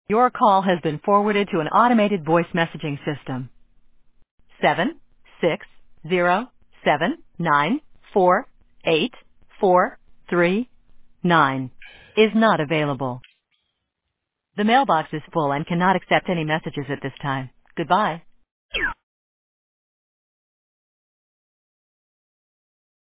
Your call has been forwarded to an automated voice messaging system. 76079484339 is not available. The mailbox is full and cannot accept any messages at this time. Goodbye.